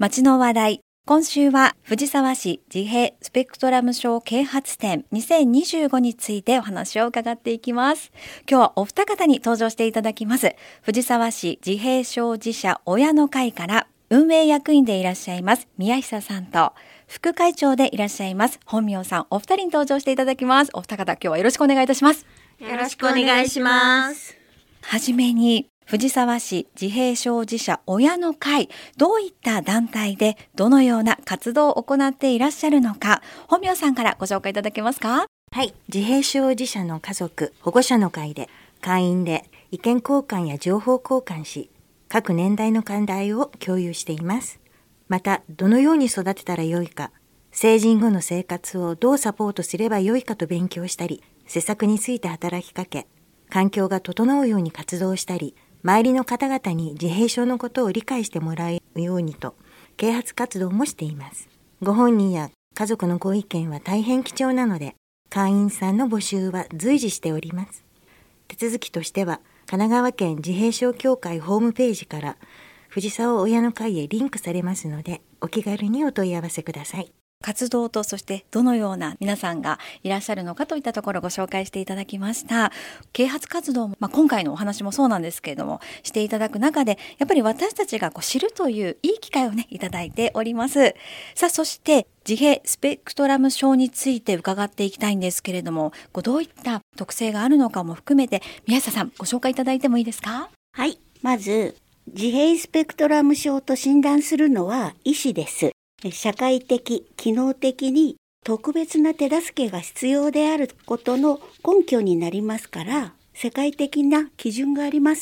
街の話題。今週は藤沢市自閉スペクトラム症啓発展2025についてお話を伺っていきます。今日はお二方に登場していただきます。藤沢市自閉症児者親の会から運営役員でいらっしゃいます宮久さんと、副会長でいらっしゃいます本名さん、お二人に登場していただきます。お二方、今日はよろしくお願いいたします。 よろしくお願いします。 はじめに、藤沢市自閉症児者親の会、どういった団体でどのような活動を行っていらっしゃるのか、本名さんからご紹介いただけますか？ はい、自閉症児者の家族保護者の会で会員で意見交換や情報交換し、各年代の課題を共有しています。また、どのように育てたらよいか、成人後の生活をどうサポートすればよいかと勉強したり、施策について働きかけ、環境が整うように活動したり、周りの方々に自閉症のことを理解してもらうようにと啓発活動もしています。ご本人や家族のご意見は大変貴重なので、会員さんの募集は随時しております。手続きとしては、神奈川県自閉症協会ホームページから藤沢親の会へリンクされますので、お気軽にお問い合わせください。 活動と、そしてどのような皆さんがいらっしゃるのかといったところをご紹介していただきました。啓発活動も、今回のお話もそうなんですけれども、していただく中で、やっぱり私たちが知るといういい機会をいただいております。さあ、そして自閉スペクトラム症について伺っていきたいんですけれども、どういった特性があるのかも含めて、宮下さんご紹介いただいてもいいですか？ はい、まず自閉スペクトラム症と診断するのは医師です。社会的、機能的に特別な手助けが必要であることの根拠になりますから、世界的な基準があります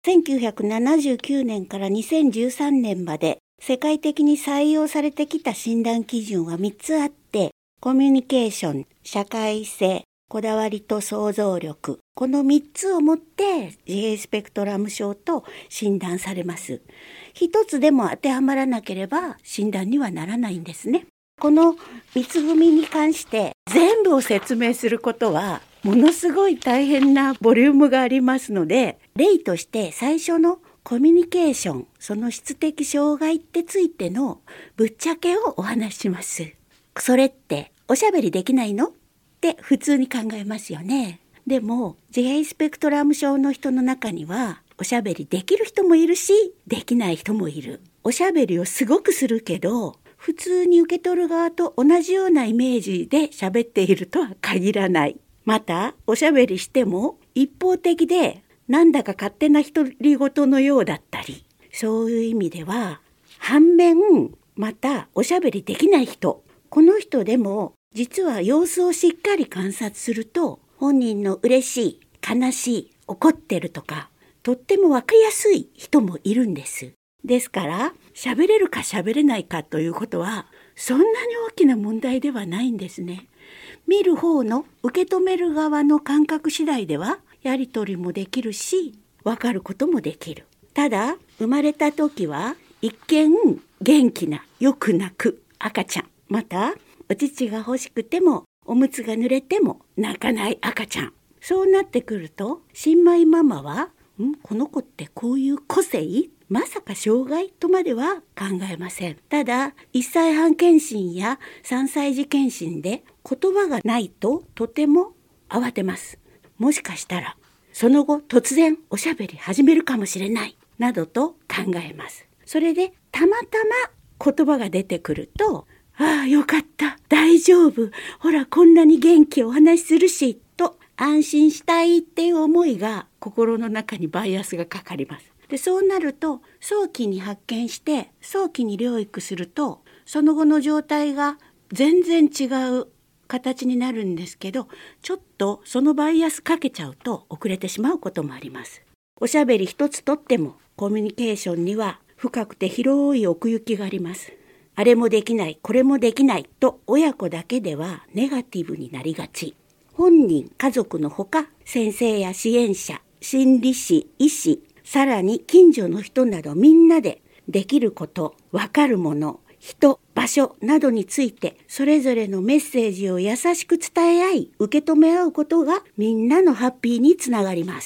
。1979年から2013年まで世界的に採用されてきた診断基準は3つあって、コミュニケーション、社会性、こだわりと想像力、この3つをもって自閉スペクトラム症と診断されます。一つでも当てはまらなければ診断にはならないんですね。この3つ組に関して全部を説明することはものすごい大変なボリュームがありますので、例として最初のコミュニケーション、その質的障害ってついてのぶっちゃけをお話しします。それっておしゃべりできないの？って普通に考えますよね。でも自閉スペクトラム症の人の中にはおしゃべりできる人もいるし、できない人もいる。おしゃべりをすごくするけど、普通に受け取る側と同じようなイメージで喋っているとは限らない。また、おしゃべりしても一方的でなんだか勝手な独り言のようだったり、そういう意味では、反面、またおしゃべりできない人、この人でも実は様子をしっかり観察すると、本人の嬉しい、悲しい、怒ってるとか、とってもわかりやすい人もいるんです。ですから、喋れるか喋れないかということは、そんなに大きな問題ではないんですね。見る方の受け止める側の感覚次第では、やり取りもできるし、わかることもできる。ただ、生まれた時は、一見元気な、よく泣く赤ちゃん。また、お乳が欲しくても、おむつが濡れても泣かない赤ちゃん。そうなってくると、新米ママは、この子ってこういう個性？まさか障害とまでは考えません。ただ、1歳半検診や3歳児検診で言葉がないととても慌てます。もしかしたら、その後突然おしゃべり始めるかもしれない、などと考えます。それで、たまたま言葉が出てくると、ああ、よかった、大丈夫、ほらこんなに元気お話しするし、と安心したいっていう思いが心の中にバイアスがかかります。で、そうなると早期に発見して早期に療育すると、その後の状態が全然違う形になるんですけど、ちょっとそのバイアスかけちゃうと遅れてしまうこともあります。おしゃべり一つとってもコミュニケーションには深くて広い奥行きがあります。あれもできない、これもできないと親子だけではネガティブになりがち。本人、家族のほか、先生や支援者、心理師、医師、さらに近所の人などみんなでできること、わかるもの、人、場所などについてそれぞれのメッセージを優しく伝え合い、受け止め合うことがみんなのハッピーにつながります。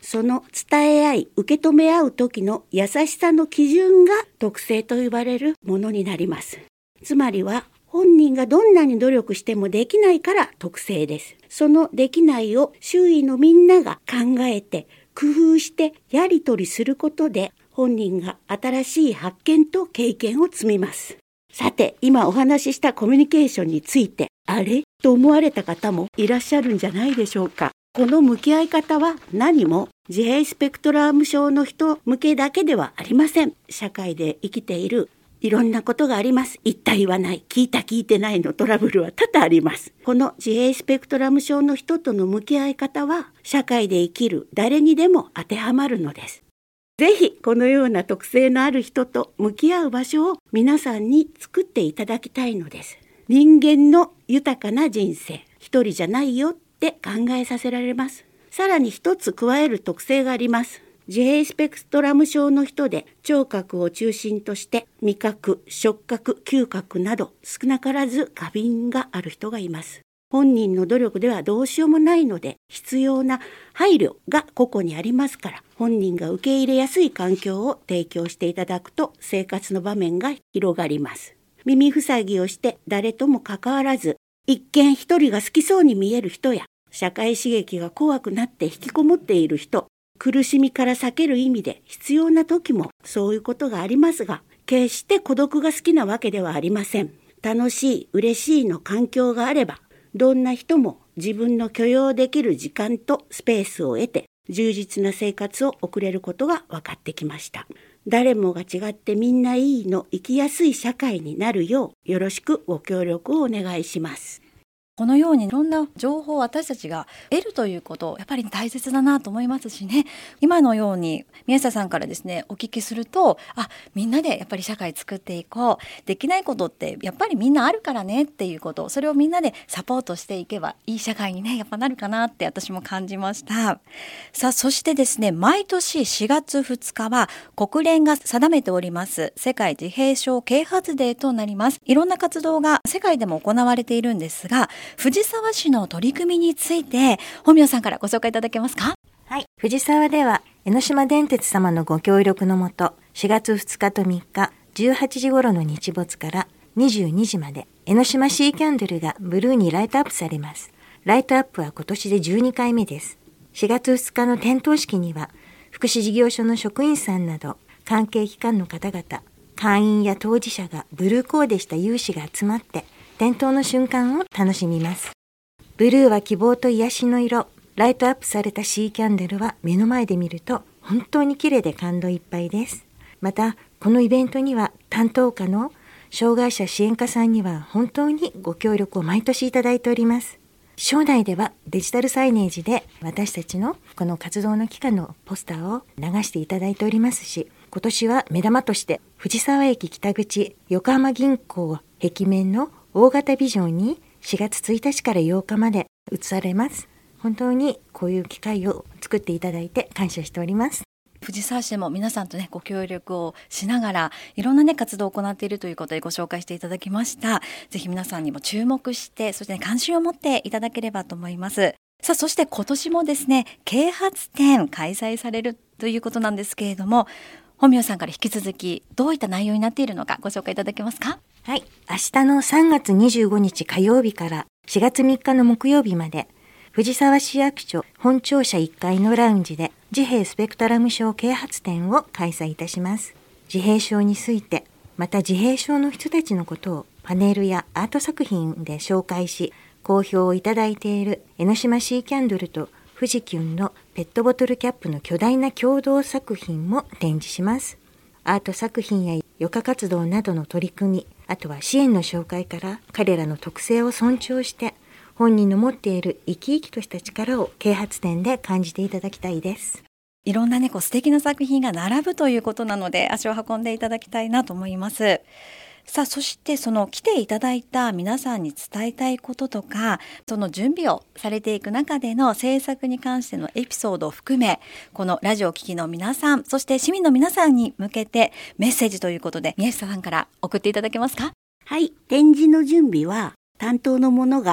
その伝え合い、受け止め合う時の優しさの基準が徳性と呼ばれるものになります。つまりは、本人がどんなに努力してもできないから徳性です。そのできないを周囲のみんなが考えて、工夫してやり取りすることで、本人が新しい発見と経験を積みます。さて、今お話ししたコミュニケーションについて、あれと思われた方もいらっしゃるんじゃないでしょうか。この向き合い方は何も自閉スペクトラム症の人向けだけではありません。社会で生きているいろんなことがあります。言った言わない、聞いた聞いてないのトラブルは多々あります。この自閉スペクトラム症の人との向き合い方は社会で生きる誰にでも当てはまるのです。ぜひこのような特性のある人と向き合う場所を皆さんに作っていただきたいのです。人間の豊かな人生、一人じゃないよって考えさせられます。さらに一つ加える特性があります。自閉スペクトラム症の人で聴覚を中心として味覚、触覚、嗅覚など少なからず過敏がある人がいます。本人の努力ではどうしようもないので必要な配慮が個々にありますから、本人が受け入れやすい環境を提供していただくと生活の場面が広がります。耳塞ぎをして誰とも関わらず一見一人が好きそうに見える人や、社会刺激が怖くなって引きこもっている人、苦しみから避ける意味で必要な時もそういうことがありますが、決して孤独が好きなわけではありません。楽しい、嬉しいの環境があれば、どんな人も自分の許容できる時間とスペースを得て充実な生活を送れることが分かってきました。誰もが違ってみんないいの生きやすい社会になるようよろしくご協力をお願いします。 このようにいろんな情報を私たちが得るということやっぱり大切だなと思いますしね。今のように宮下さんからですねお聞きすると、みんなでやっぱり社会作っていこう、できないことってやっぱりみんなあるからねっていうこと、それをみんなでサポートしていけばいい社会にねやっぱなるかなって私も感じました。さあそしてですね、毎年4月2日は国連が定めております世界自閉症啓発デーとなります。いろんな活動が世界でも行われているんですが、藤沢市の取り組みについて本名さんからご紹介いただけますか？ はい、藤沢では江ノ島電鉄様のご協力のもと、4月2日と3日18時頃の日没から22時まで江ノ島シーキャンドルがブルーにライトアップされます。ライトアップは今年で12回目です。4月2日の点灯式には福祉事業所の職員さんなど関係機関の方々、会員や当事者がブルーコーデした有志が集まって点灯の瞬間を楽しみます。ブルーは希望と癒しの色。ライトアップされたシーキャンドルは目の前で見ると本当に綺麗で感動いっぱいです。またこのイベントには担当課の障害者支援課さんには本当にご協力を毎年いただいております。省内ではデジタルサイネージで私たちのこの活動の期間のポスターを流していただいておりますし、今年は目玉として藤沢駅北口横浜銀行壁面の大型ビジョンに4月1日から8日まで映されます。本当にこういう機会を作っていただいて感謝しております。 藤沢市でも皆さんとねご協力をしながらいろんなね活動を行っているということでご紹介していただきました。ぜひ皆さんにも注目してそして、関心を持っていただければと思います。さあそして今年もですね啓発展開催されるということなんですけれども、本名さんから引き続きどういった内容になっているのかご紹介いただけますか？ はい、明日の3月25日火曜日から4月3日の木曜日まで藤沢市役所本庁舎1階のラウンジで自閉スペクトラム症啓発展を開催いたします。自閉症について、また自閉症の人たちのことをパネルやアート作品で紹介し、好評をいただいている江ノ島シーキャンドルと富士キュンのペットボトルキャップの巨大な共同作品も展示します。アート作品や余暇活動などの取り組み、あとは支援の紹介から彼らの特性を尊重して本人の持っている生き生きとした力を啓発展で感じていただきたいです。 いろんなね素敵な作品が並ぶということなので足を運んでいただきたいなと思います。さあそしてその来ていただいた皆さんに伝えたいこととか、その準備をされていく中での制作に関してのエピソードを含め、このラジオを聴きの皆さん、そして市民の皆さんに向けてメッセージということで宮下さんから送っていただけますか？ はい、展示の準備は担当の者が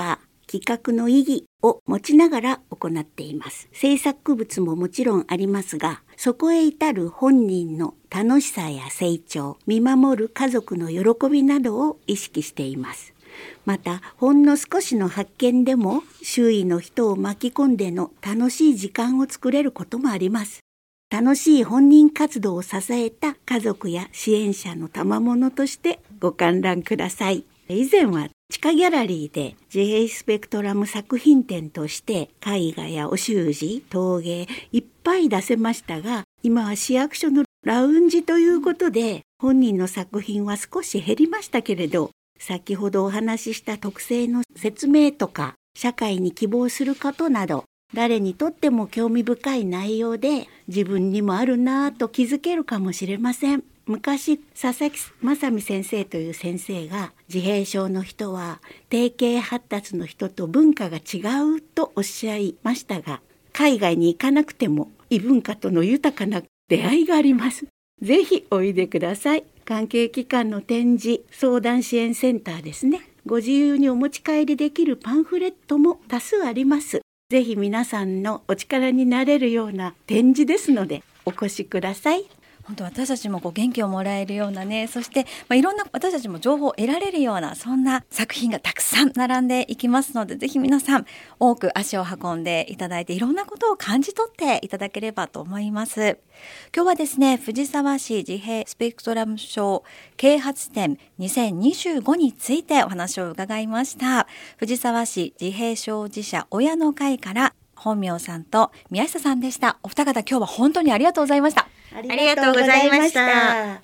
企画の意義を持ちながら行っています。制作物ももちろんありますが、そこへ至る本人の楽しさや成長、見守る家族の喜びなどを意識しています。また、ほんの少しの発見でも周囲の人を巻き込んでの楽しい時間を作れることもあります。楽しい本人活動を支えた家族や支援者の賜物としてご観覧ください。以前は地下ギャラリーで自閉スペクトラム作品展として絵画やお習字、陶芸いっぱい出せましたが、今は市役所のラウンジということで本人の作品は少し減りましたけれど、先ほどお話しした特性の説明とか社会に希望することなど、誰にとっても興味深い内容で自分にもあるなぁと気づけるかもしれません。昔、佐々木正美先生という先生が自閉症の人は定型発達の人と文化が違うとおっしゃいましたが、海外に行かなくても異文化との豊かな出会いがあります。ぜひおいでください。関係機関の展示相談支援センターですね。ご自由にお持ち帰りできるパンフレットも多数あります。ぜひ皆さんのお力になれるような展示ですのでお越しください。 本当私たちも元気をもらえるようなね、そして、いろんな私たちも情報を得られるようなそんな作品がたくさん並んでいきますので、ぜひ皆さん多く足を運んでいただいていろんなことを感じ取っていただければと思います。今日はですね、藤沢市自閉スペクトラム症啓発展2025についてお話を伺いました。藤沢市自閉症児者親の会から本名さんと宮下さんでした。お二方今日は本当にありがとうございました。 ありがとうございました。